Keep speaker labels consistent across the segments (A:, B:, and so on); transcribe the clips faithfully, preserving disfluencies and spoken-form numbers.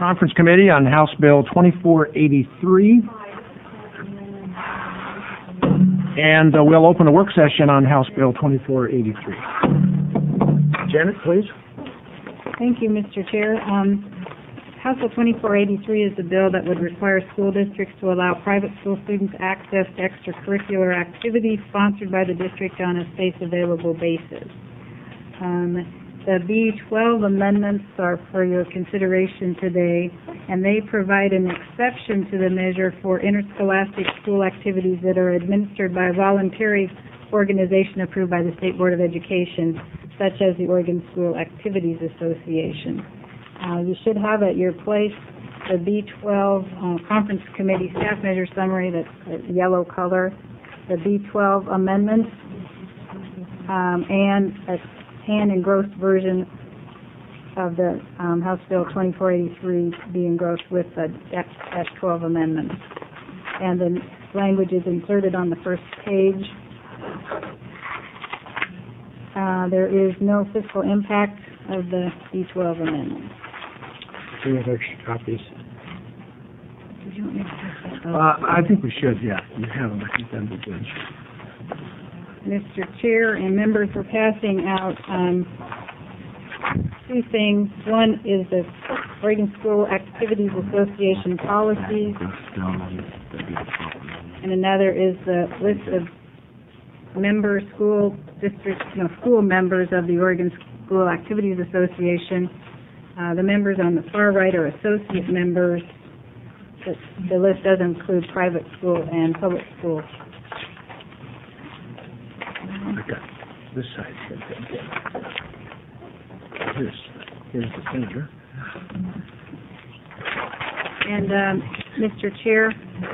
A: Conference Committee on House Bill twenty-four eighty-three. And uh, we'll open a work session on House Bill twenty-four eighty-three. Janet, please.
B: Thank you, Mister Chair. Um, House Bill twenty-four eighty-three is a bill that would require school districts to allow private school students access to extracurricular activities sponsored by the district on a space-available basis. Um, the B twelve amendments are for your consideration today, and they provide an exception to the measure for interscholastic school activities that are administered by a voluntary organization approved by the State Board of Education, such as the Oregon School Activities Association. Uh, you should have at your place the B twelve uh, Conference Committee Staff Measure Summary, that's a yellow color, the B twelve amendments, um, and a hand engrossed version of the um, House Bill twenty-four eighty-three be engrossed with the F twelve amendments. And the language is inserted on the first page. Uh, there is no fiscal impact of the B twelve amendment.
A: Do you have extra copies?
B: Did you want me to take that?
A: Uh, I think we should, yeah. You have them. I think that'd be good.
B: Mister Chair and members, we're passing out um, two things. One is the Oregon School Activities Association policies, and another is the list of member school district, no, school members of the Oregon School Activities Association. Uh, the members on the far right are associate members. The, the list does include private school and public schools.
A: Okay. This side. Here's, here's the senator.
B: And um, Mister Chair,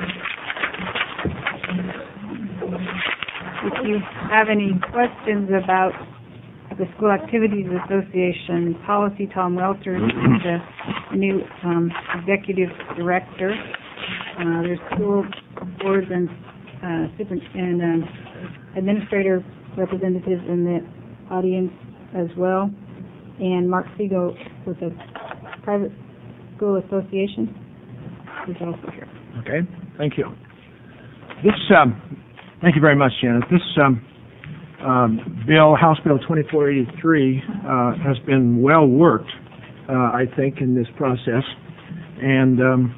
B: if you have any questions about the School Activities Association policy, Tom Welter is the new um, executive director. Uh, there's school boards and uh, super and um, administrator representatives in the audience as well, and Mark Siegel with the Private School Association is also here.
A: Okay, thank you. This, um, thank you very much, Janet. This um, um, bill, House Bill twenty-four eighty-three, uh, has been well worked, uh, I think, in this process, and um,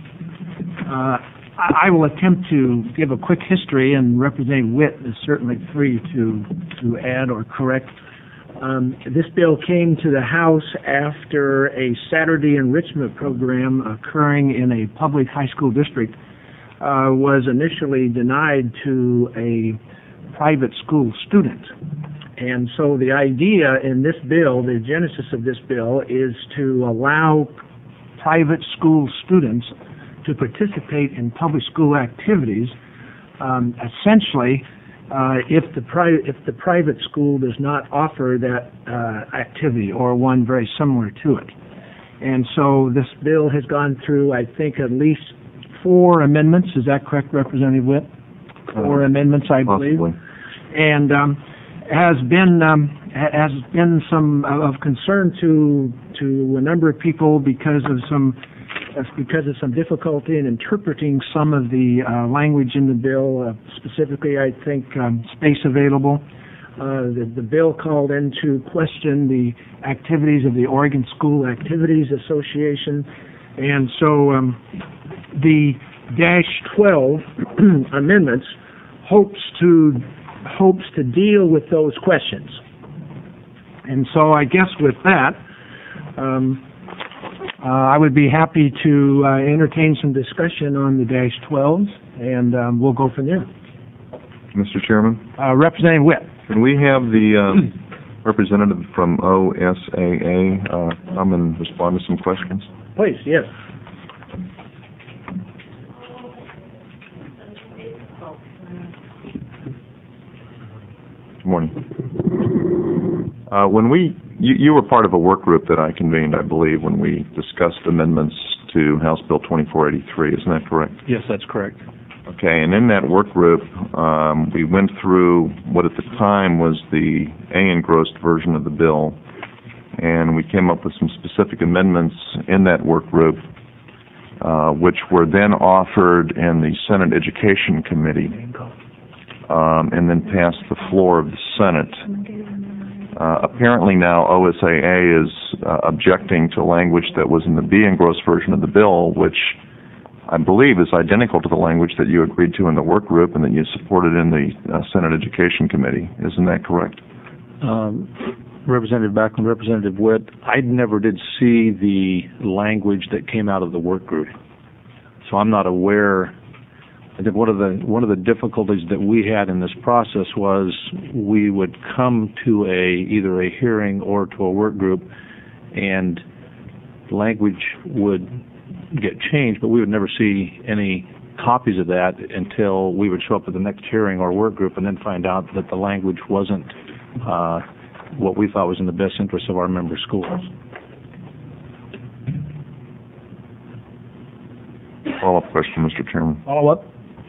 A: uh, I will attempt to give a quick history, and Representative Witt is certainly free to to add or correct. Um, this bill came to the House after a Saturday enrichment program occurring in a public high school district uh, was initially denied to a private school student. And so the idea in this bill, the genesis of this bill, is to allow private school students to participate in public school activities, um, essentially, uh, if the pri- if the private school does not offer that uh, activity or one very similar to it. And so this bill has gone through, I think, at least four amendments. Is that correct, Representative Witt? Four uh, amendments, I believe.
C: Possibly.
A: And um, has been um, has been some of concern to to a number of people because of some. That's because of some difficulty in interpreting some of the uh, language in the bill, uh, specifically, I think, um, space available. Uh, the, the bill called into question the activities of the Oregon School Activities Association, and so um, the dash twelve amendments hopes to hopes to deal with those questions. And so I guess with that, um, Uh, I would be happy to uh, entertain some discussion on the dash twelves, and um, we'll go from there.
C: Mister Chairman?
A: Uh, Representative Witt.
C: Can we have the uh, representative from O S A A uh, come and respond to some questions?
A: Please, yes.
C: Good morning. Uh, when we, you, you were part of a work group that I convened, I believe, when we discussed amendments to House Bill twenty-four eighty-three. Isn't that correct?
A: Yes, that's correct.
C: Okay, and in that work group, um, we went through what at the time was the A engrossed version of the bill, and we came up with some specific amendments in that work group, uh, which were then offered in the Senate Education Committee, um, and then passed the floor of the Senate. Uh, apparently now O S A A is uh, objecting to language that was in the B. engrossed version of the bill, which I believe is identical to the language that you agreed to in the work group and that you supported in the uh, Senate Education Committee. Isn't that correct?
D: Um, Representative Backlund, Representative Witt, I never did see the language that came out of the work group, so I'm not aware. I think one of the one of the difficulties that we had in this process was we would come to a either a hearing or to a work group, and language would get changed, but we would never see any copies of that until we would show up at the next hearing or work group and then find out that the language wasn't uh, what we thought was in the best interest of our member schools.
C: Follow-up question, Mister Chairman.
A: Follow-up?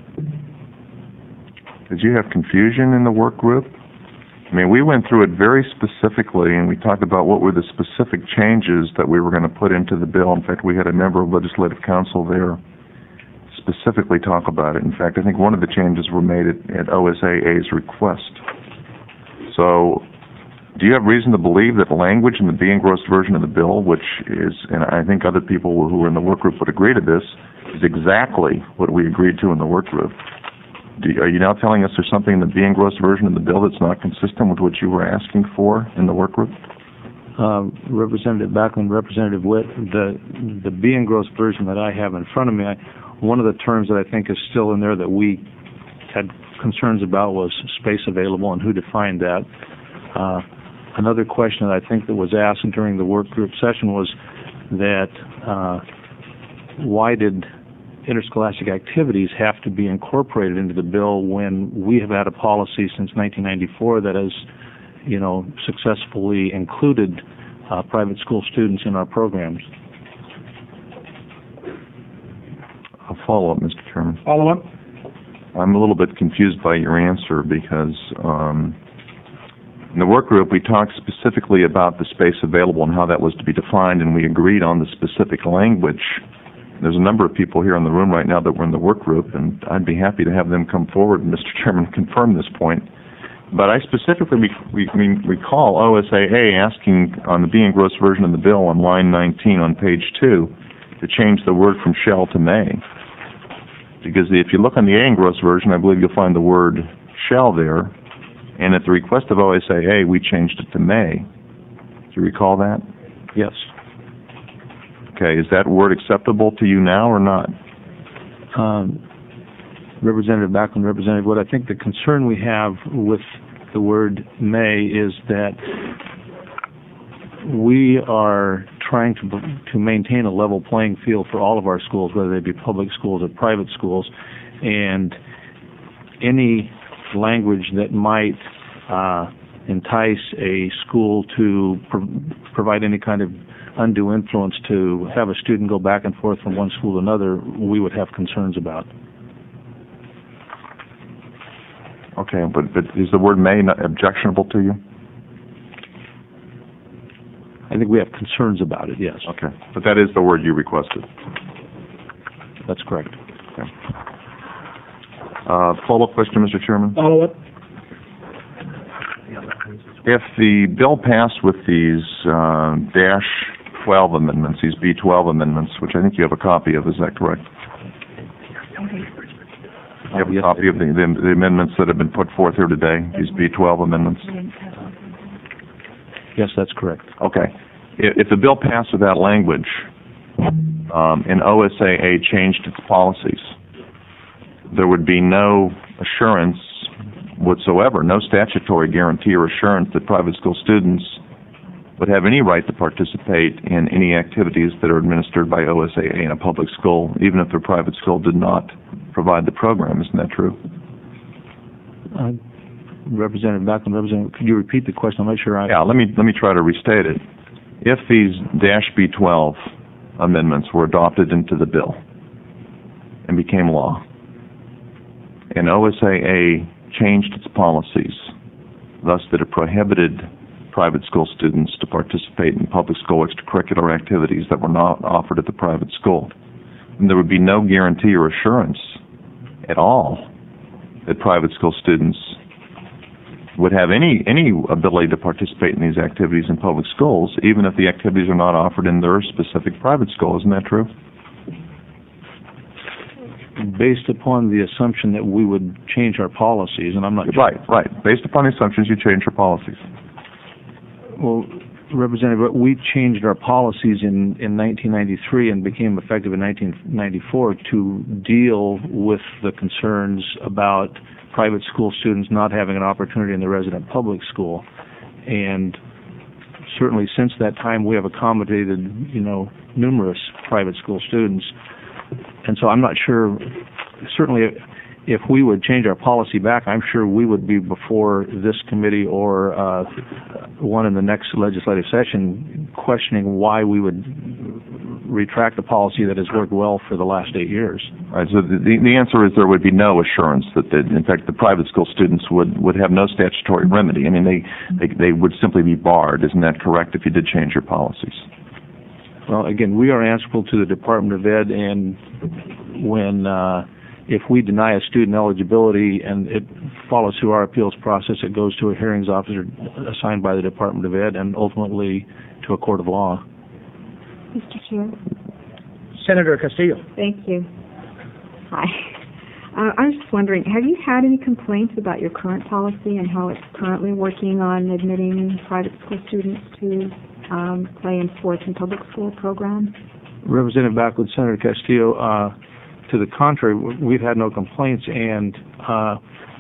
C: Did you have confusion in the work group? I mean, we went through it very specifically, and we talked about what were the specific changes that we were going to put into the bill. In fact, we had a member of Legislative Council there specifically talk about it. In fact, I think one of the changes were made at, at O S A A's request. So, do you have reason to believe that language in the B. engrossed version of the bill, which is, and I think other people who were in the work group would agree to this, is exactly what we agreed to in the work group? Do you, are you now telling us there's something in the B. engrossed version of the bill that's not consistent with what you were asking for in the work group?
D: Uh, Representative Backlund, Representative Witt, the the B. engrossed version that I have in front of me, I, one of the terms that I think is still in there that we had concerns about was space available and who defined that. Uh, another question that I think that was asked during the work group session was that uh, why did interscholastic activities have to be incorporated into the bill when we have had a policy since nineteen ninety-four that has, you know, successfully included uh, private school students in our programs?
C: A follow-up, Mister Chairman.
A: Follow-up?
C: I'm a little bit confused by your answer because um, in the work group we talked specifically about the space available and how that was to be defined, and we agreed on the specific language. There's a number of people here in the room right now that were in the work group, and I'd be happy to have them come forward, Mister Chairman, confirm this point. But I specifically we, we recall O S A A asking on the B. engrossed version of the bill on line nineteen on page two to change the word from shall to may. Because if you look on the A. engrossed version, I believe you'll find the word shall there, and at the request of O S A A, we changed it to may. Do you recall that?
D: Yes.
C: Okay, is that word acceptable to you now or not?
D: Um, Representative Backlund, Representative Wood, I think the concern we have with the word may is that we are trying to to maintain a level playing field for all of our schools, whether they be public schools or private schools, and any language that might uh, entice a school to pro- provide any kind of undue influence to have a student go back and forth from one school to another, we would have concerns about.
C: Okay, but, but is the word may not objectionable to you?
D: I think we have concerns about it, yes.
C: Okay, but that is the word you requested.
D: That's correct.
C: Okay. Uh, follow-up question, Mister Chairman?
A: Follow-up?
C: If the bill passed with these uh, dash twelve amendments, these B twelve amendments, which I think you have a copy of, is that correct? You have a
D: Yes,
C: copy of the, the, the amendments that have been put forth here today, these B twelve amendments?
D: Yes, that's correct.
C: Okay. If, if the bill passed with that language, um, and O S A A changed its policies, there would be no assurance whatsoever, no statutory guarantee or assurance that private school students would have any right to participate in any activities that are administered by O S A A in a public school, even if their private school did not provide the program. Isn't that true?
D: Uh, Representative Backlund, Representative, could you repeat the question? I'm not sure I...
C: Yeah, let me, let me try to restate it. If these dash B twelve amendments were adopted into the bill and became law, and O S A A changed its policies, thus that it prohibited private school students to participate in public school extracurricular activities that were not offered at the private school. And there would be no guarantee or assurance at all that private school students would have any any ability to participate in these activities in public schools, even if the activities are not offered in their specific private school. Isn't that true?
D: Based upon the assumption that we would change our policies, and I'm not
C: Right, right. Based upon the assumptions, you change your policies.
D: Well, Representative, we changed our policies in, in nineteen ninety-three and became effective in nineteen ninety-four to deal with the concerns about private school students not having an opportunity in the resident public school. And certainly since that time, we have accommodated, you know, numerous private school students. And so I'm not sure, certainly if we would change our policy back, I'm sure we would be before this committee or uh, one in the next legislative session questioning why we would retract a policy that has worked well for the last eight years.
C: All right, so the, the answer is there would be no assurance that, the, in fact, the private school students would, would have no statutory remedy. I mean, they, they, they would simply be barred. Isn't that correct if you did change your policies?
D: Well, again, we are answerable to the Department of Ed, and when uh, if we deny a student eligibility and it follows through our appeals process, it goes to a hearings officer assigned by the Department of Ed and ultimately to a court of law.
B: Mister Chair.
A: Senator Castillo.
B: Thank you. Hi. Uh, I was just wondering, have you had any complaints about your current policy and how it's currently working on admitting private school students to um, play in sports and public school programs?
D: Representative Backwoods, Senator Castillo, uh, to the contrary, we've had no complaints, and uh,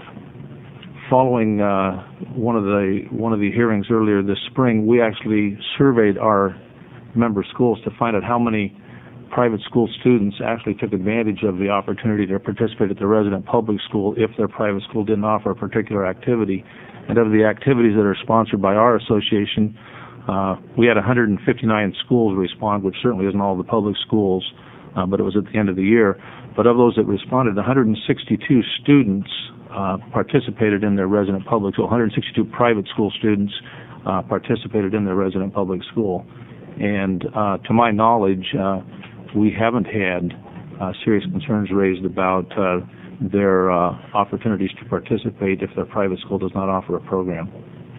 D: following uh, one of the one of the hearings earlier this spring, we actually surveyed our member schools to find out how many private school students actually took advantage of the opportunity to participate at the resident public school if their private school didn't offer a particular activity. And of the activities that are sponsored by our association, uh, we had one hundred fifty-nine schools respond, which certainly isn't all the public schools, uh, but it was at the end of the year. But of those that responded, one hundred sixty-two students uh, participated in their resident public school. one hundred sixty-two private school students uh, participated in their resident public school. And uh, to my knowledge, uh, we haven't had uh, serious concerns raised about uh, their uh, opportunities to participate if their private school does not offer a program.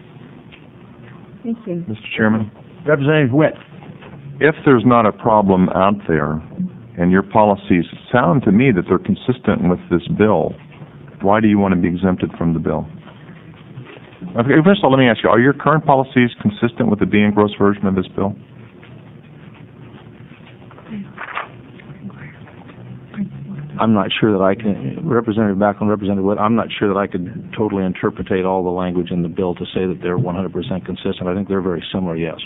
B: Thank you.
C: Mister Chairman?
A: Representative Witt.
C: If there's not a problem out there and your policies sound to me that they're consistent with this bill, why do you want to be exempted from the bill? Okay, first of all, let me ask you, are your current policies consistent with the B. Gross version of this bill?
D: I'm not sure that I can, Representative Backlund, Representative Witt, I'm not sure that I could totally interpretate all the language in the bill to say that they're one hundred percent consistent. I think they're very similar, yes.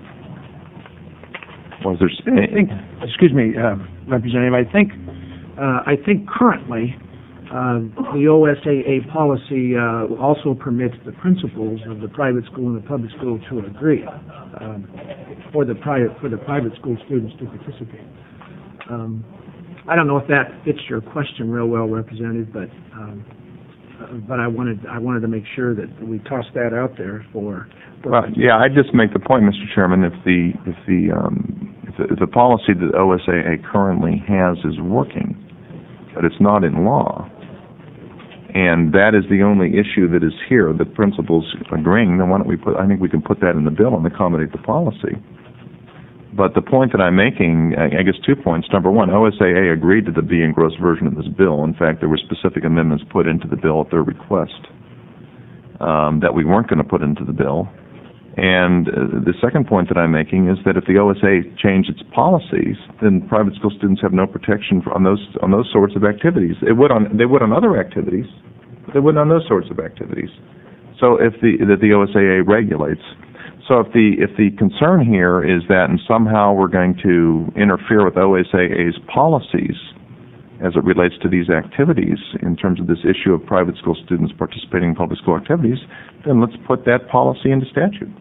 C: Was there,
A: I think, excuse me, uh, Representative, I think, uh, I think currently uh, the O S A A policy uh, also permits the principals of the private school and the public school to agree um, for the private for the private school students to participate. Um, I don't know if that fits your question real well, Representative, but um, uh, but I wanted I wanted to make sure that we toss that out there for. for
C: well, yeah, I'd just make the point, Mister Chairman, if the if the um, if the, if the policy that O S A A currently has is working, but it's not in law, and that is the only issue that is here, the principals agreeing, then why don't we put? I think we can put that in the bill and accommodate the policy. But the point that I'm making, I guess two points. Number one, O S A A agreed to the B. Gross version of this bill. In fact, there were specific amendments put into the bill at their request um, that we weren't going to put into the bill. And uh, the second point that I'm making is that if the O S A A changed its policies, then private school students have no protection on those on those sorts of activities. It would on they would on other activities, but they wouldn't on those sorts of activities. So if the that the O S A A regulates. So if the if the concern here is that and somehow we're going to interfere with O S A A's policies as it relates to these activities in terms of this issue of private school students participating in public school activities, then let's put that policy into statute.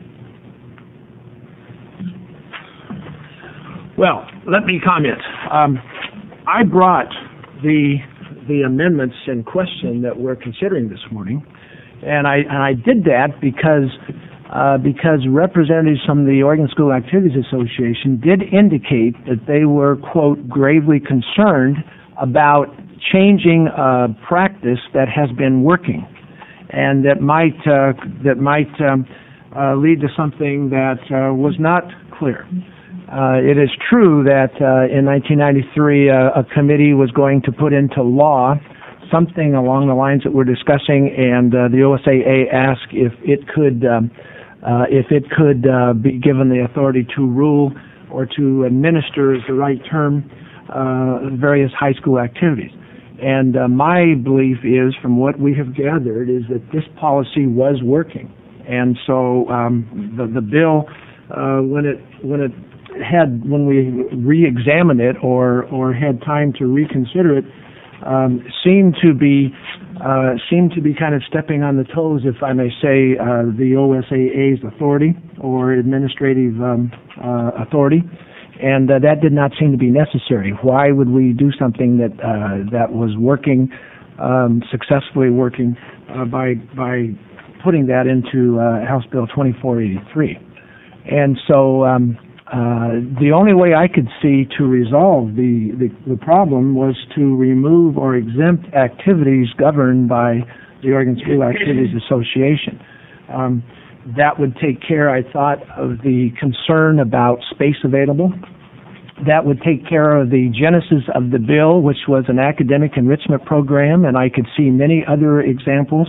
A: Well, let me comment. Um, I brought the the amendments in question that we're considering this morning, and I and I did that because uh, because representatives from the Oregon School Activities Association did indicate that they were, quote, gravely concerned about changing a practice that has been working and that might uh, that might um, uh, lead to something that uh, was not clear. Uh, it is true that uh, in nineteen ninety-three uh, a committee was going to put into law something along the lines that we're discussing, and uh, the O S A A asked if it could um, uh, if it could uh, be given the authority to rule or to administer, is the right term, uh, various high school activities. And uh, my belief is, from what we have gathered, is that this policy was working. And so um, the, the bill, uh, when it when it had when we re-examined it or or had time to reconsider it, um, seemed to be uh, seemed to be kind of stepping on the toes, if I may say, uh, the O S A A's authority or administrative um, uh, authority. And uh, that did not seem to be necessary. Why would we do something that uh, that was working, um, successfully working, uh, by by putting that into uh, House Bill twenty-four eighty-three? And so um, uh, the only way I could see to resolve the, the the problem was to remove or exempt activities governed by the Oregon School Activities Association. Um, That would take care, I thought, of the concern about space available. That would take care of the genesis of the bill, which was an academic enrichment program, and I could see many other examples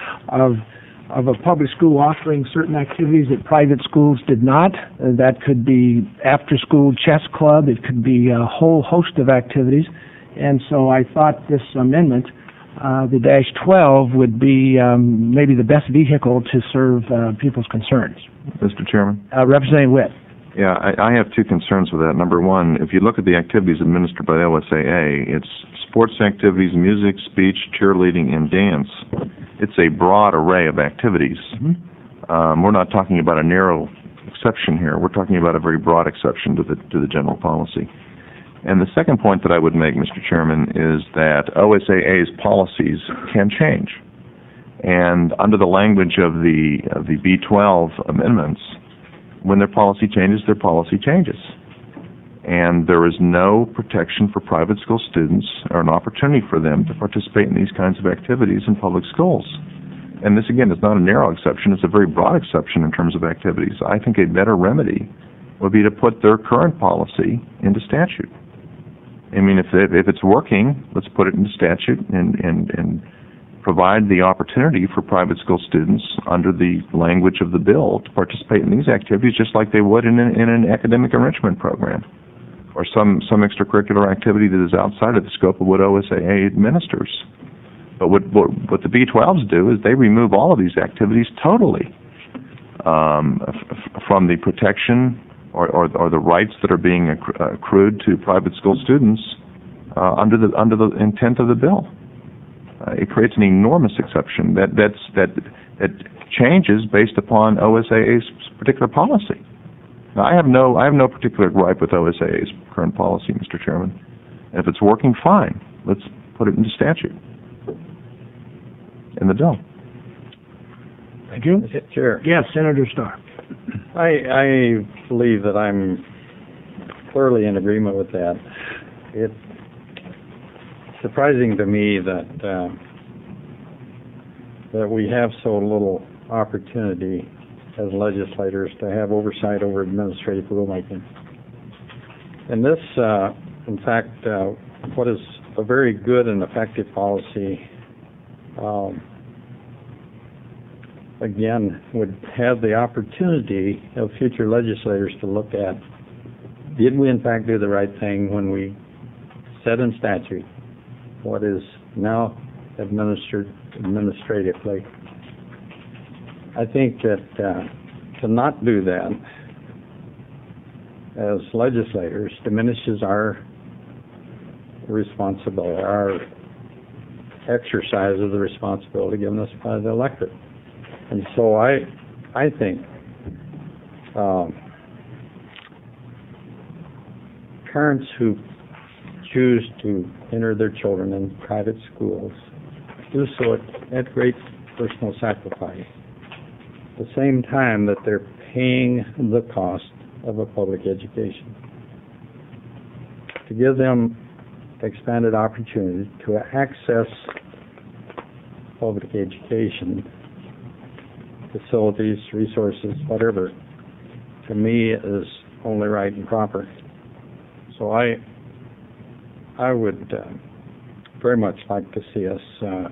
A: of of a public school offering certain activities that private schools did not. Uh, that could be after-school chess club. It could be a whole host of activities. And so I thought this amendment, Uh, the dash twelve, would be um, maybe the best vehicle to serve uh, people's concerns.
C: Mister Chairman?
A: Uh, Representative Witt.
C: Yeah, I, I have two concerns with that. Number one, if you look at the activities administered by the O S A A, it's sports activities, music, speech, cheerleading, and dance. It's a broad array of activities. Mm-hmm. Um, we're not talking about a narrow exception here. We're talking about a very broad exception to the to the general policy. And the second point that I would make, Mister Chairman, is that O S A A's policies can change. And under the language of the of the B twelve amendments, when their policy changes, their policy changes. And there is no protection for private school students or an opportunity for them to participate in these kinds of activities in public schools. And this, again, is not a narrow exception. It's a very broad exception in terms of activities. I think a better remedy would be to put their current policy into statute. I mean, if it, if it's working, let's put it into statute and, and, and provide the opportunity for private school students under the language of the bill to participate in these activities just like they would in an, in an academic enrichment program or some, some extracurricular activity that is outside of the scope of what O S A A administers. But what, what, what the B twelves do is they remove all of these activities totally um, f- from the protection Or, or, or the rights that are being accrued to private school students uh, under the under the intent of the bill. Uh, it creates an enormous exception that that's that that changes based upon O S A A's particular policy. Now, I have no I have no particular gripe with O S A A's current policy, Mister Chairman. And if it's working, fine. Let's put it into statute in the bill.
A: Thank you.
E: Chair.
A: Yes, Senator Starr.
E: I, I believe that I'm clearly in agreement with that. It's surprising to me that uh, that we have so little opportunity as legislators to have oversight over administrative rulemaking. And this, uh, in fact, uh, what is a very good and effective policy, um, again, would have the opportunity of future legislators to look at, did we in fact do the right thing when we set in statute what is now administered administratively? I think that uh, to not do that as legislators diminishes our responsibility, our exercise of the responsibility given us by the electorate. And so I, I think um, parents who choose to enter their children in private schools do so at, at great personal sacrifice. the same time that they're paying the cost of a public education. To give them expanded opportunity to access public education, facilities, resources, whatever, to me is only right and proper. So I, I would uh, very much like to see us uh,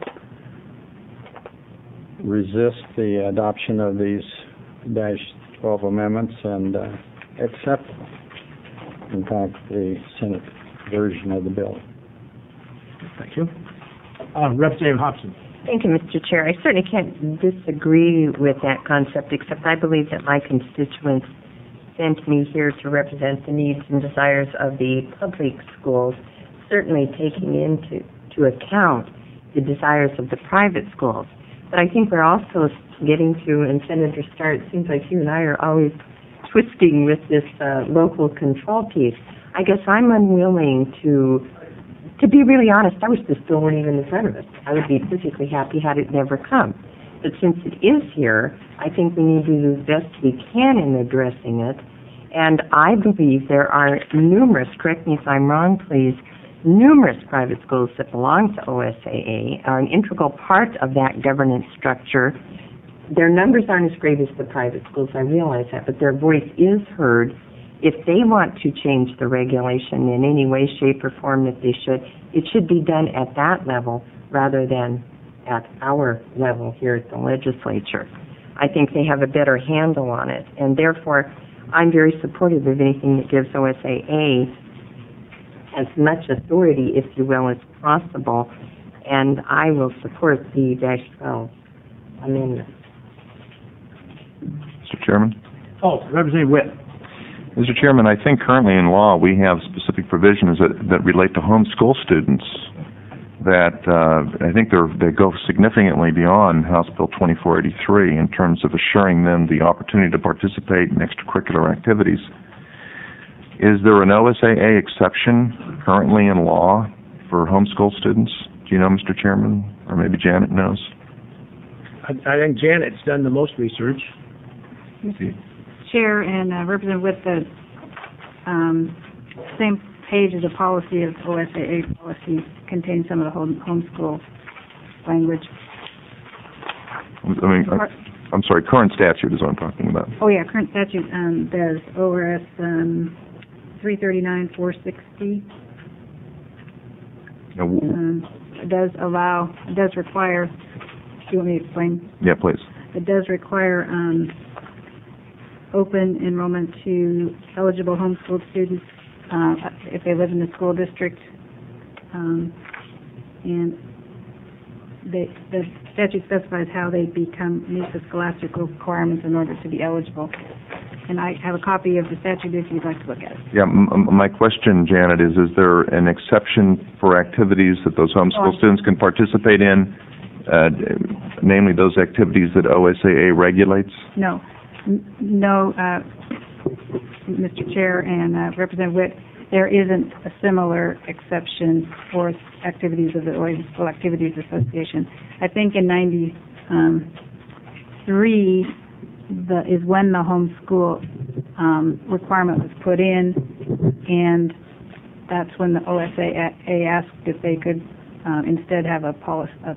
E: resist the adoption of these dash twelve amendments and uh, accept, in fact, the Senate version of the bill.
A: Thank you. Uh, Representative Hobson.
F: Thank you, Mister Chair. I certainly can't disagree with that concept, except I believe that my constituents sent me here to represent the needs and desires of the public schools, certainly taking into to account the desires of the private schools. But I think we're also getting to, and Senator Starr, it seems like you and I are always twisting with this uh, local control piece. I guess I'm unwilling to, to be really honest, I wish this bill weren't even in front of us. I would be perfectly happy had it never come. But since it is here, I think we need to do the best we can in addressing it. And I believe there are numerous, correct me if I'm wrong, please, numerous private schools that belong to O S A A, are an integral part of that governance structure. Their numbers aren't as great as the private schools, I realize that, but their voice is heard. If they want to change the regulation in any way, shape, or form that they should, it should be done at that level rather than at our level here at the legislature. I think they have a better handle on it, and therefore I'm very supportive of anything that gives O S A A as much authority, if you will, as possible, and I will support the dash twelve amendment.
C: Mister Chairman?
A: Oh, Representative Witt.
C: Mister Chairman, I think currently in law we have specific provisions that, that relate to homeschool students that uh, I think they're, they go significantly beyond House Bill twenty-four eighty-three in terms of assuring them the opportunity to participate in extracurricular activities. Is there an O S A A exception currently in law for homeschool students? Do you know, Mister Chairman? Or maybe Janet knows?
A: I, I think Janet's done the most research.
B: Chair and uh, Representative with the um, same page as the policy of O S A A policy contains some of the home homeschool language.
C: I mean, I, I'm sorry, current statute is what I'm talking about.
B: Oh yeah, current statute um, does O R S um, three thirty-nine four sixty.
C: Now, w-
B: Um, it does allow, it does require. Do you want me to explain?
C: yeah, please.
B: It does require um, open enrollment to eligible homeschooled students uh, if they live in the school district, um, and they, the statute specifies how they become meet the scholastic requirements in order to be eligible. And I have a copy of the statute if you'd like to look at it.
C: Yeah, m- m- my question, Janet, is: Is there an exception for activities that those homeschool
B: Oh.
C: students can participate in, uh, namely those activities that O S A A regulates?
B: No, N- no, uh, Mister Chair and uh, Representative Witt, there isn't a similar exception for activities of the Oregon School Activities Association. I think in ninety-three the, is when the homeschool um, requirement was put in, and that's when the O S A A asked if they could um, instead have a policy, a,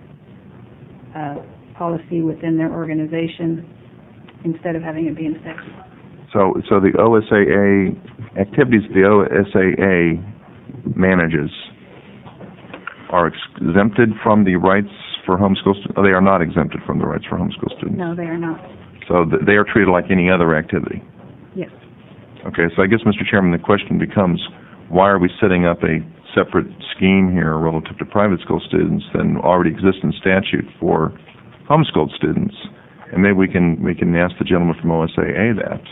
B: a policy within their organization instead of having it be in statute.
C: So, so the O S A A activities the O S A A manages are exempted from the rights for homeschool students. Oh, they are not exempted from the rights for homeschool students.
B: No, they are not.
C: So th- they are treated like any other activity.
B: Yes.
C: Okay, so I guess, Mister Chairman, the question becomes, why are we setting up a separate scheme here relative to private school students than already exists in statute for homeschooled students? And maybe we can we can ask the gentleman from O S A A that.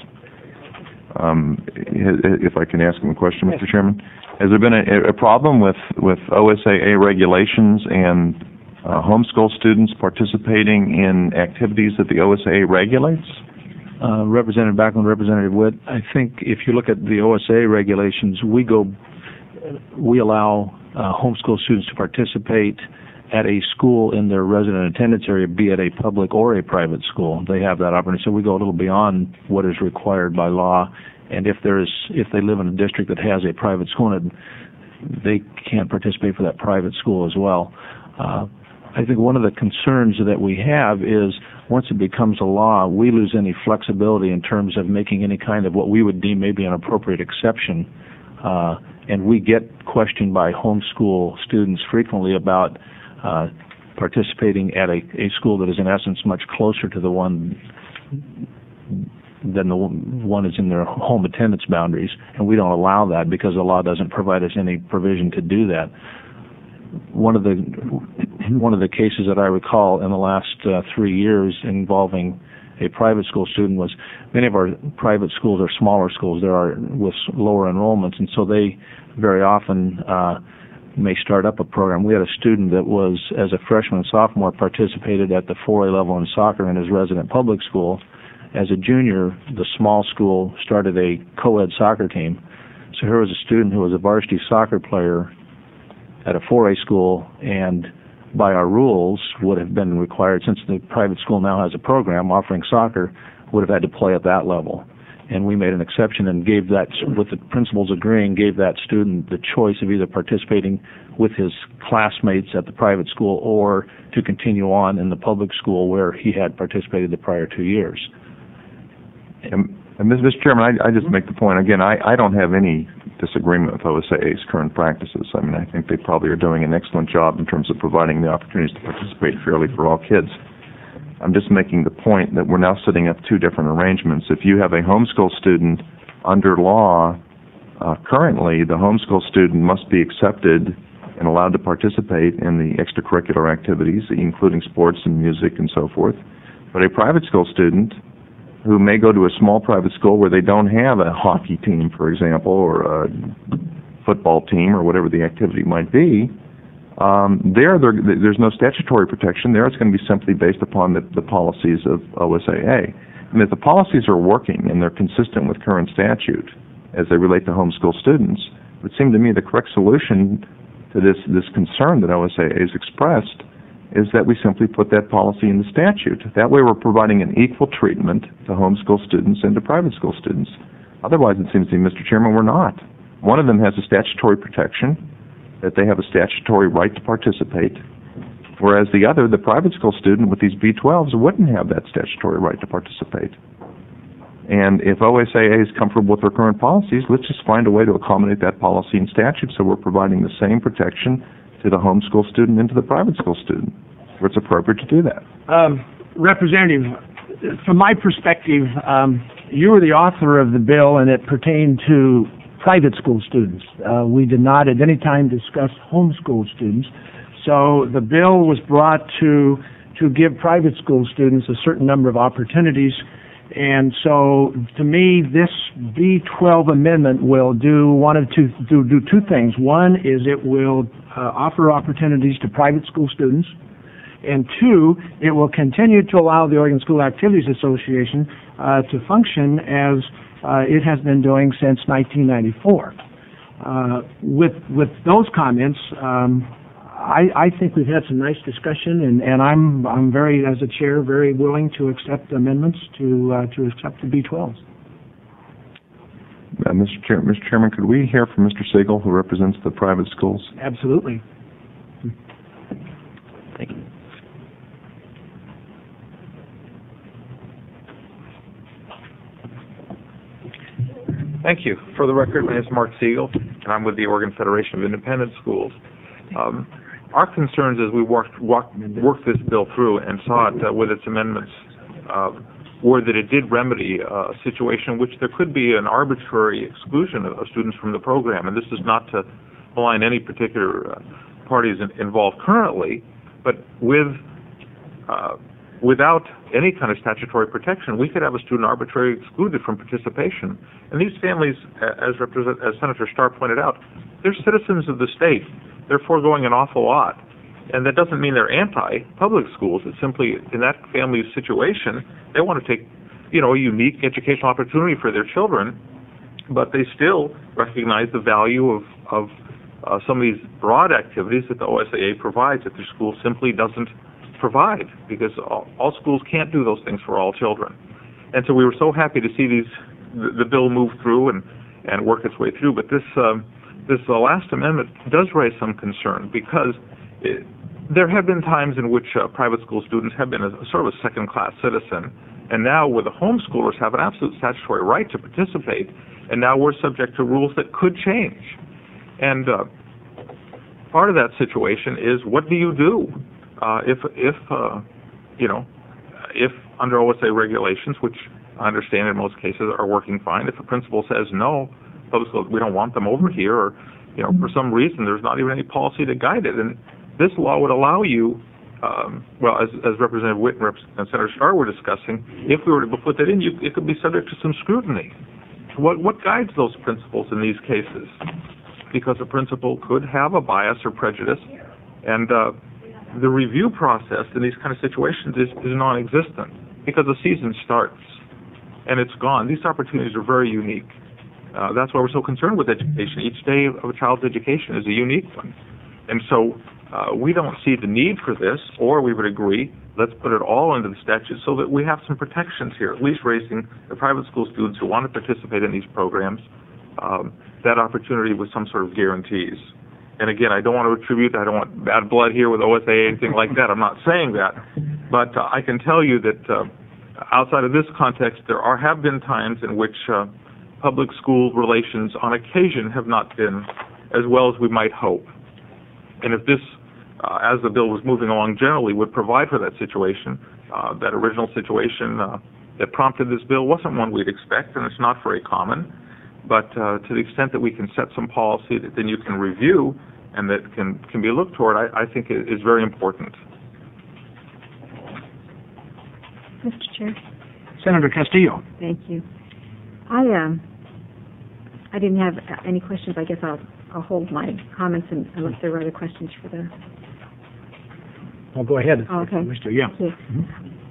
C: Um, if I can ask him a question, Mister Chairman, has there been a, a problem with with O S A A regulations and uh, homeschool students participating in activities that the O S A A regulates?
D: Uh, Representative Backlund, Representative Witt, I think if you look at the O S A A regulations, we go, we allow uh, homeschool students to participate at a school in their resident attendance area, be it a public or a private school. They have that opportunity. So we go a little beyond what is required by law. And if there's if they live in a district that has a private school in it, they can't participate for that private school as well. Uh, I think one of the concerns that we have is once it becomes a law, we lose any flexibility in terms of making any kind of what we would deem maybe an appropriate exception. Uh, and we get questioned by homeschool students frequently about uh, participating at a, a school that is in essence much closer to the one than the one is in their home attendance boundaries, and we don't allow that because the law doesn't provide us any provision to do that. One of the one of the cases that I recall in the last uh, three years involving a private school student was many of our private schools are smaller schools. There are with lower enrollments, and so they very often uh, may start up a program. We had a student that was, as a freshman and sophomore, participated at the four A level in soccer in his resident public school. As a junior, the small school started a co-ed soccer team. So here was a student who was a varsity soccer player at a four A school, and by our rules would have been required, since the private school now has a program offering soccer, would have had to play at that level. And we made an exception and gave that, with the principals agreeing, gave that student the choice of either participating with his classmates at the private school or to continue on in the public school where he had participated the prior two years.
C: And, and Mister Chairman, I, I just make the point, again, I, I don't have any disagreement with O S A A's current practices. I mean, I think they probably are doing an excellent job in terms of providing the opportunities to participate fairly for all kids. I'm just making the point that we're now setting up two different arrangements. If you have a homeschool student under law, uh, currently the homeschool student must be accepted and allowed to participate in the extracurricular activities, including sports and music and so forth. But a private school student who may go to a small private school where they don't have a hockey team, for example, or a football team or whatever the activity might be, um, there, there there's no statutory protection. There it's going to be simply based upon the, the policies of O S A A. And if the policies are working and they're consistent with current statute as they relate to homeschool students, it would seem to me the correct solution to this, this concern that O S A A has expressed is that we simply put that policy in the statute. That way we're providing an equal treatment to homeschool students and to private school students. Otherwise, it seems to me, Mister Chairman, we're not. One of them has a statutory protection, that they have a statutory right to participate, whereas the other, the private school student with these B twelves, wouldn't have that statutory right to participate. And if O S A A is comfortable with their current policies, let's just find a way to accommodate that policy in statute so we're providing the same protection to the homeschool student and to the private school student, where it's appropriate to do that.
A: Um, Representative, from my perspective, um, you were the author of the bill, and it pertained to private school students. Uh, we did not at any time discuss homeschool students. So the bill was brought to to give private school students a certain number of opportunities. And so, to me, this B twelve amendment will do one of two do, do two things. One is it will uh, offer opportunities to private school students, and two, it will continue to allow the Oregon School Activities Association uh, to function as uh, it has been doing since nineteen ninety-four. Uh, with with those comments, um, I, I think we've had some nice discussion, and, and I'm I'm very, as a chair, very willing to accept amendments to uh, to accept the B twelves.
C: Uh, Mister Chair, Mister Chairman, could we hear from Mister Siegel, who represents the private schools?
A: Absolutely.
D: Thank you.
G: Thank you. For the record, my name is Mark Siegel, and I'm with the Oregon Federation of Independent Schools. Um, our concerns as we worked, walked, worked this bill through and saw it uh, with its amendments uh, were that it did remedy uh, a situation in which there could be an arbitrary exclusion of, of students from the program. And this is not to malign any particular uh, parties in, involved currently, but with uh, without any kind of statutory protection, we could have a student arbitrarily excluded from participation. And these families, as, represent, as Senator Starr pointed out, they're citizens of the state. They're foregoing an awful lot. And that doesn't mean they're anti-public schools. It's simply, in that family's situation, they want to take, you know, a unique educational opportunity for their children, but they still recognize the value of, of uh, some of these broad activities that the O S A A provides that the school simply doesn't provide, because all, all schools can't do those things for all children. And so we were so happy to see these the, the bill move through and, and work its way through. But this um, this uh, last amendment does raise some concern, because it, there have been times in which uh, private school students have been a, sort of a second-class citizen, and now where the homeschoolers have an absolute statutory right to participate, and now we're subject to rules that could change. And uh, part of that situation is, what do you do uh, if, if uh, you know, if under O S A regulations, which I understand in most cases are working fine, if a principal says no, public schools, we don't want them over here, or you know, for some reason there's not even any policy to guide it, and this law would allow you, um, well, as, as Representative Witt and, Rep- and Senator Starr were discussing, if we were to put that in, you, it could be subject to some scrutiny. What, what guides those principals in these cases? Because a principal could have a bias or prejudice, and uh, the review process in these kind of situations is, is non-existent, because the season starts and it's gone. These opportunities are very unique. Uh, that's why we're so concerned with education. Each day of a child's education is a unique one. And so uh, we don't see the need for this, or we would agree, let's put it all into the statute so that we have some protections here, at least raising the private school students who want to participate in these programs, um, that opportunity with some sort of guarantees. And again, I don't want to attribute, I don't want bad blood here with O S A A, anything like that. I'm not saying that. But uh, I can tell you that uh, outside of this context, there are have been times in which uh, public school relations on occasion have not been as well as we might hope. And if this, uh, as the bill was moving along generally, would provide for that situation, uh, that original situation uh, that prompted this bill wasn't one we'd expect, and it's not very common. But uh, to the extent that we can set some policy that then you can review and that can, can be looked toward, I, I think it is very important.
B: Mister Chair.
A: Senator Castillo.
B: Thank you. I um, I didn't have any questions. I guess I'll I'll hold my comments and, unless there were other questions for the.
A: I'll go ahead.
B: Oh, okay.
A: Mister Yeah.
B: Thank you.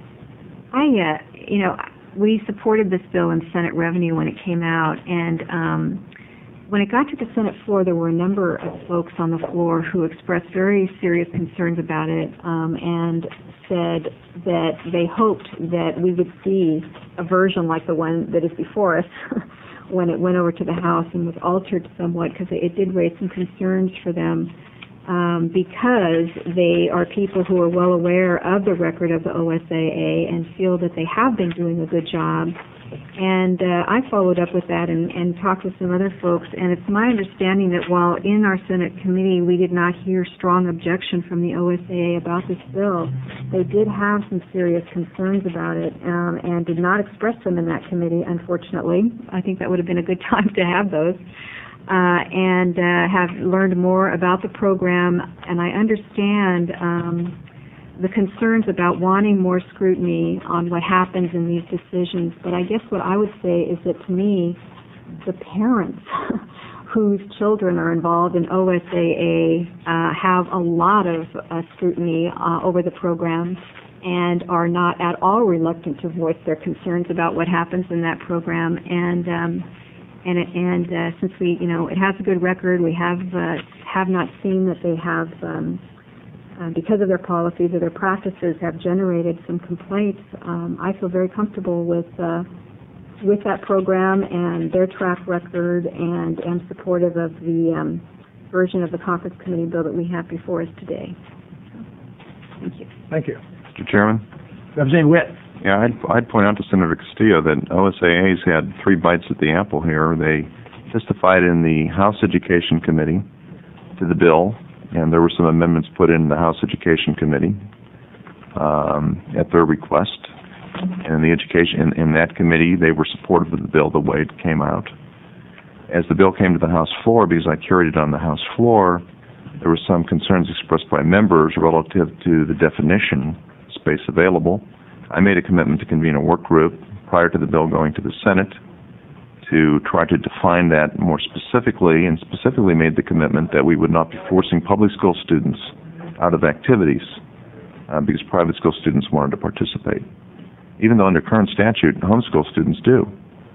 B: I uh, you know, we supported this bill in Senate Revenue when it came out, and um, when it got to the Senate floor, there were a number of folks on the floor who expressed very serious concerns about it, um, and said that they hoped that we would see a version like the one that is before us when it went over to the House and was altered somewhat, because it did raise some concerns for them, um, because they are people who are well aware of the record of the O S A A and feel that they have been doing a good job. And uh, I followed up with that and, and talked with some other folks, and it's my understanding that while in our Senate committee we did not hear strong objection from the O S A A about this bill, they did have some serious concerns about it, um, and did not express them in that committee, unfortunately. I think that would have been a good time to have those. Uh, and uh, have learned more about the program, and I understand um, the concerns about wanting more scrutiny on what happens in these decisions. But I guess what I would say is that, to me, the parents whose children are involved in O S A A uh, have a lot of uh, scrutiny uh, over the program and are not at all reluctant to voice their concerns about what happens in that program. And um, and it, and uh, since we, you know, it has a good record, we have uh, have not seen that they have. Um, Uh, because of their policies or their practices, have generated some complaints. Um, I feel very comfortable with uh, with that program and their track record, and am supportive of the um, version of the conference committee bill that we have before us today. So, thank you.
A: Thank you.
C: Mister Chairman?
A: Representative Witt.
C: Yeah, I'd, I'd point out to Senator Castillo that O S A A's had three bites at the apple here. They testified in the House Education Committee to the bill, and there were some amendments put in the House Education Committee um, at their request. And in the education, in, in that committee, they were supportive of the bill the way it came out. As the bill came to the House floor, because I carried it on the House floor, there were some concerns expressed by members relative to the definition space available. I made a commitment to convene a work group prior to the bill going to the Senate to try to define that more specifically, and specifically made the commitment that we would not be forcing public school students out of activities uh, because private school students wanted to participate. Even though under current statute, homeschool students do.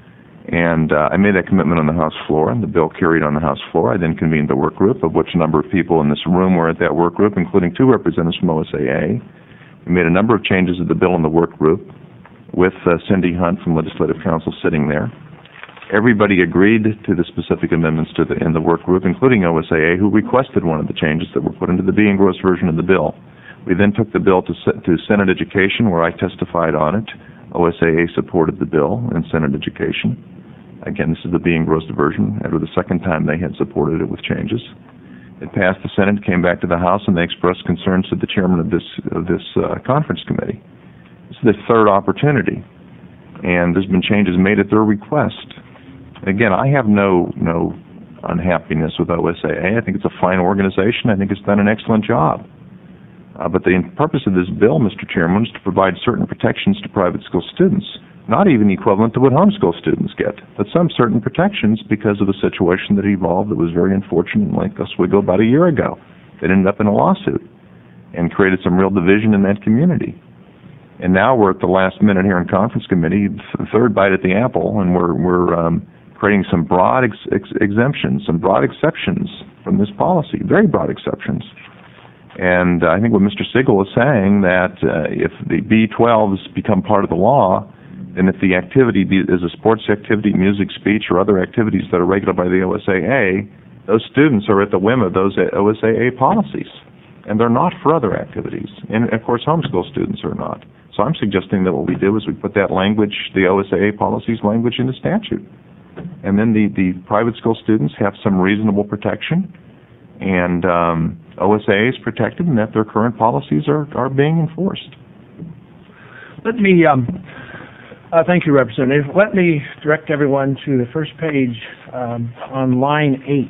C: And uh, I made that commitment on the House floor, and the bill carried on the House floor. I then convened the work group, of which a number of people in this room were at that work group, including two representatives from O S A A. We made a number of changes to the bill in the work group with uh, Cindy Hunt from Legislative Council sitting there. Everybody agreed to the specific amendments to the, in the work group, including O S A A, who requested one of the changes that were put into the B. Engross version of the bill. We then took the bill to, to Senate Education, where I testified on it. O S A A supported the bill in Senate Education. Again, this is the B. Engross version. After the second time they had supported it with changes. It passed the Senate, came back to the House, and they expressed concerns to the chairman of this of this uh, conference committee. This is the third opportunity, and there's been changes made at their request. Again, I have no no unhappiness with O S A A. I think it's a fine organization. I think it's done an excellent job. Uh, but the purpose of this bill, Mister Chairman, is to provide certain protections to private school students, not even equivalent to what homeschool students get, but some certain protections because of the situation that evolved that was very unfortunate in Lake Oswego about a year ago. It ended up in a lawsuit and created some real division in that community. And now we're at the last minute here in conference committee, the third bite at the apple, and we're we're um, creating some broad ex ex exemptions, some broad exceptions from this policy, very broad exceptions. And uh, I think what Mister Siegel is saying, that uh, if the B twelves become part of the law, then if the activity be, is a sports activity, music, speech, or other activities that are regulated by the O S A A, those students are at the whim of those O S A A policies. And they're not for other activities. And, of course, homeschool students are not. So I'm suggesting that what we do is we put that language, the O S A A policies language, in the statute. And then the, the private school students have some reasonable protection, and um, O S A A is protected, and that their current policies are, are being enforced.
A: Let me, um, uh, thank you, Representative. Let me direct everyone to the first page um, on line eight.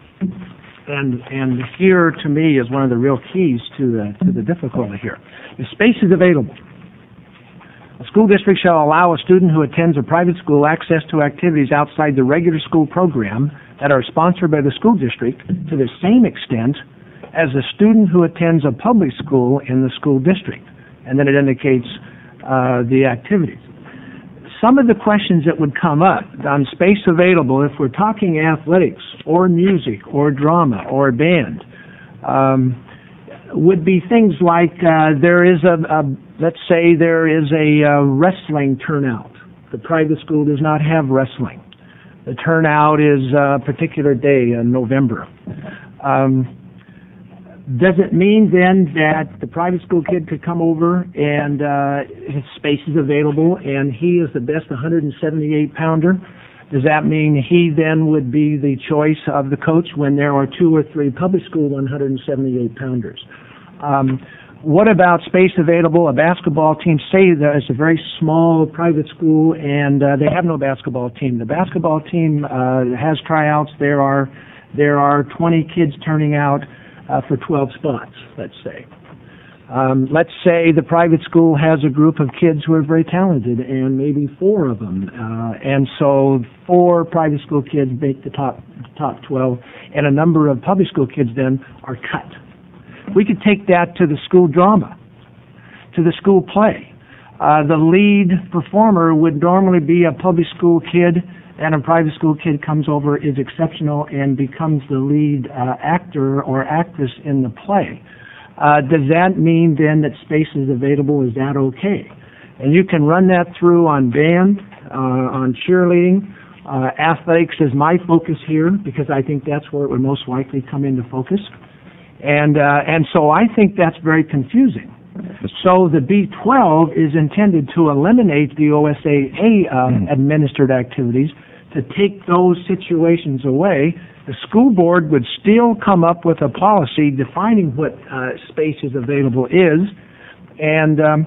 A: And, and here, to me, is one of the real keys to the, to the difficulty here. The space is available. A school district shall allow a student who attends a private school access to activities outside the regular school program that are sponsored by the school district to the same extent as a student who attends a public school in the school district. And then it indicates uh, the activities. Some of the questions that would come up on space available, if we're talking athletics or music or drama or band, um, would be things like uh, there is a, a, let's say there is a uh, wrestling turnout. The private school does not have wrestling. The turnout is a particular day in November. Um, does it mean then that the private school kid could come over and uh, his space is available and he is the best one hundred seventy-eight pounder? Does that mean he then would be the choice of the coach when there are two or three public school one hundred seventy-eight pounders? Um, what about space available? A basketball team, say there's a very small private school and uh, they have no basketball team. The basketball team uh, has tryouts. There are there are twenty kids turning out uh, for twelve spots, let's say. Um, let's say the private school has a group of kids who are very talented, and maybe four of them, uh, and so four private school kids make the top top twelve, and a number of public school kids then are cut. We could take that to the school drama, to the school play. Uh, the lead performer would normally be a public school kid, and a private school kid comes over, is exceptional, and becomes the lead uh, actor or actress in the play. Uh, does that mean then that space is available? Is that okay? And you can run that through on band, uh, on cheerleading. Uh, athletics is my focus here because I think that's where it would most likely come into focus. And uh, and so I think that's very confusing. So the B twelve is intended to eliminate the O S A A uh, administered activities, to take those situations away. The school board would still come up with a policy defining what uh, space is available is, and um,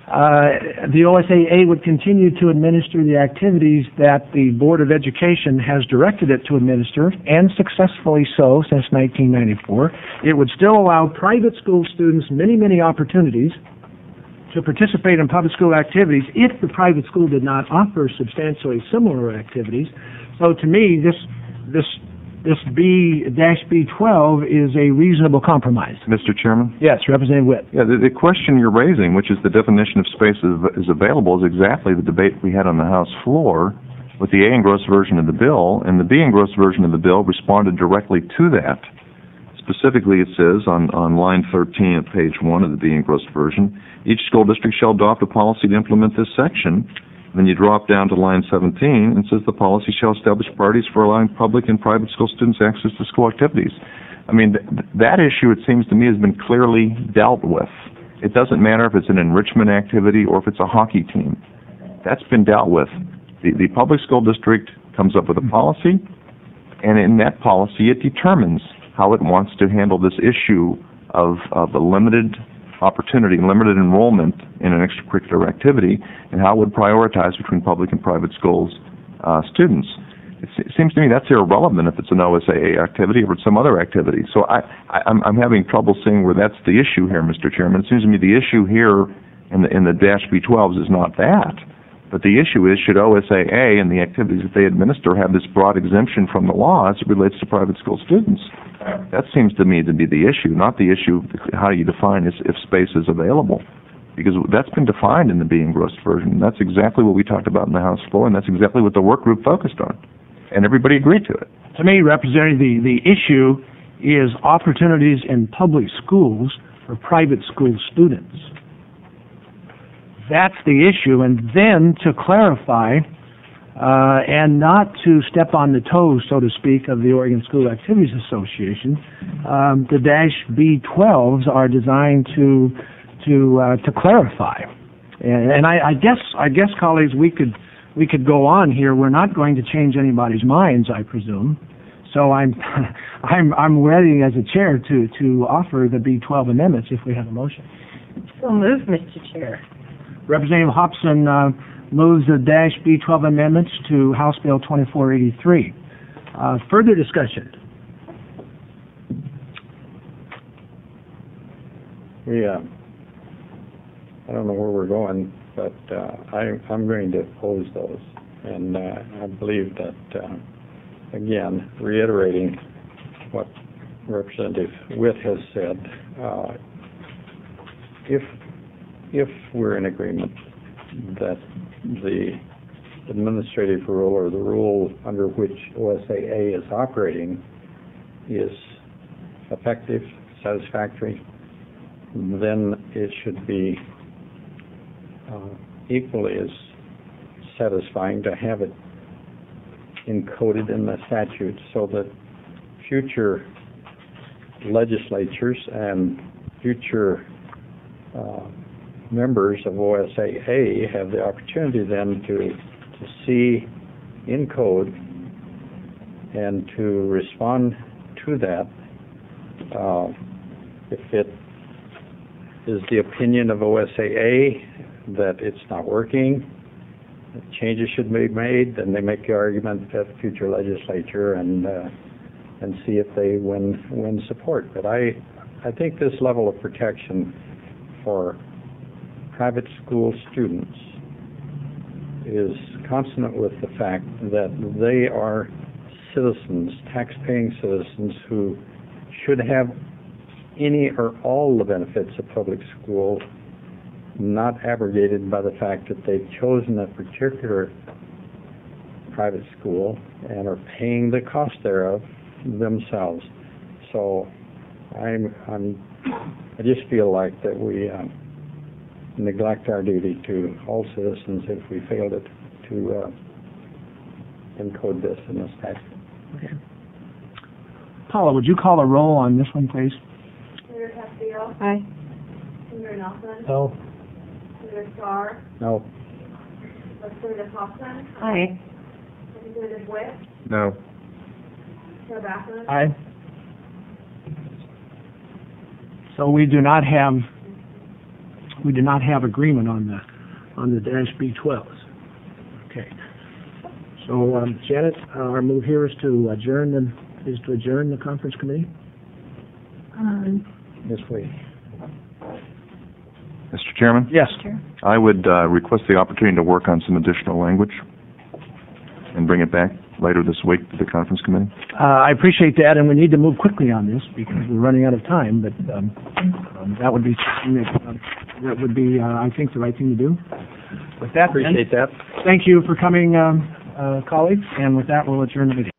A: uh, the O S A A would continue to administer the activities that the Board of Education has directed it to administer, and successfully so since nineteen ninety-four. It would still allow private school students many, many opportunities to participate in public school activities if the private school did not offer substantially similar activities. So to me, this this this B B twelve is a reasonable compromise.
C: Mister Chairman?
A: Yes, Representative Witt.
C: Yeah, the, the question you're raising, which is the definition of space is, is available, is exactly the debate we had on the House floor with the A engrossed version of the bill, and the B engrossed version of the bill responded directly to that. Specifically, it says on, on line thirteen of page one of the B engrossed version, each school district shall adopt a policy to implement this section. Then you drop down to line seventeen and it says the policy shall establish priorities for allowing public and private school students access to school activities. I mean, th- that issue, it seems to me, has been clearly dealt with. It doesn't matter if it's an enrichment activity or if it's a hockey team. That's been dealt with. The, the public school district comes up with a policy, and in that policy it determines how it wants to handle this issue of, of the limited opportunity, limited enrollment in an extracurricular activity, and how it would prioritize between public and private schools uh, students. It, it seems to me that's irrelevant if it's an O S A A activity or it's some other activity. So I, I, I'm, I'm having trouble seeing where that's the issue here, Mister Chairman. It seems to me the issue here in the, in the dash B twelves is not that. But the issue is, should O S A A and the activities that they administer have this broad exemption from the law as it relates to private school students? That seems to me to be the issue, not the issue of how you define if, if space is available. Because that's been defined in the B engrossed version. That's exactly what we talked about in the House floor, and that's exactly what the work group focused on. And everybody agreed to it.
A: To me, Representative, the, the issue is opportunities in public schools for private school students. That's the issue. And then to clarify, uh, and not to step on the toes, so to speak, of the Oregon School Activities Association, um, the dash B twelves are designed to to uh, to clarify. And, and I, I guess I guess colleagues, we could we could go on here. We're not going to change anybody's minds, I presume. So I'm I'm I'm ready as a chair to to offer the B twelve amendments if we have a motion.
F: So move, Mister Chair.
A: Representative Hobson uh, moves the dash B twelve amendments to House Bill twenty-four eighty-three. Uh, further discussion?
E: We, uh, I don't know where we're going, but uh, I, I'm going to oppose those. And uh, I believe that, uh, again, reiterating what Representative Witt has said, uh, if if we're in agreement that the administrative rule or the rule under which O S A A is operating is effective, satisfactory, then it should be uh, equally as satisfying to have it encoded in the statute so that future legislatures and future uh, members of O S A A have the opportunity then to, to see in code and to respond to that. Uh, if it is the opinion of O S A A that it's not working, that changes should be made, then they make the argument at future legislature and uh, and see if they win win support. But I I think this level of protection for private school students is consonant with the fact that they are citizens, tax-paying citizens who should have any or all the benefits of public school, not abrogated by the fact that they've chosen a particular private school and are paying the cost thereof themselves. So I'm, I'm I just feel like that we um, neglect our duty to all citizens if we fail to, to uh, encode this in the statute.
A: Okay. Paula, would you call a roll on this one, please?
H: Senator Castillo?
B: Aye.
H: Senator Nelson?
A: No.
H: Senator Starr?
E: No.
H: Representative Hobson?
F: Aye.
H: Representative Witt?
C: No.
H: Chair Backlund?
A: Aye. So we do not have we do not have agreement on the on the dash B twelves. Okay. So um, Janet, uh, our move here is to adjourn the is to adjourn the conference committee.
B: Um,
E: This week.
C: Mister Chairman?
A: Yes.
C: I would uh, request the opportunity to work on some additional language and bring it back later this week to the conference committee.
A: Uh, I appreciate that, and we need to move quickly on this because we're running out of time. But um, um, that would be something that, uh, that would be, uh, I think, the right thing to do. With that,
E: Appreciate that.
A: thank you for coming um, uh, colleagues, and with that, we'll adjourn the meeting.